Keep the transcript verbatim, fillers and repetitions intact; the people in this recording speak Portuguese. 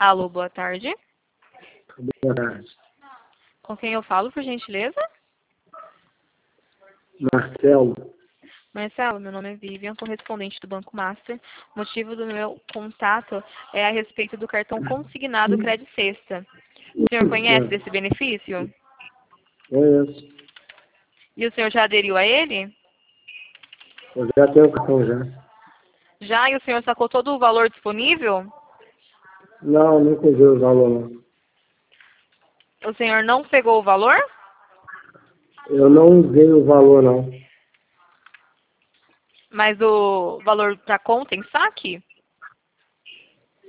Alô, boa tarde. Boa tarde. Com quem eu falo, por gentileza? Marcelo. Marcelo, meu nome é Vivian, correspondente do Banco Master. O motivo do meu contato é a respeito do cartão consignado Credit Sexta. O senhor conhece desse benefício? Conheço. E o senhor já aderiu a ele? Eu já tenho o cartão já. Já? E o senhor sacou todo o valor disponível? Não, nunca vi o valor não. O senhor não pegou o valor? Eu não usei o valor não. Mas o valor para conta em saque?